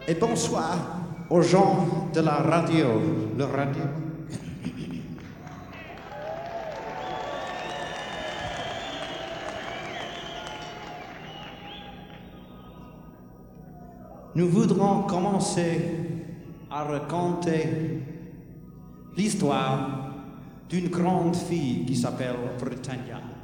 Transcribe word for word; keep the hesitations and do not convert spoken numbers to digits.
Et bonsoir aux gens de la radio, le radio. Nous voudrons commencer à raconter l'histoire d'une grande fille qui s'appelle Britannia.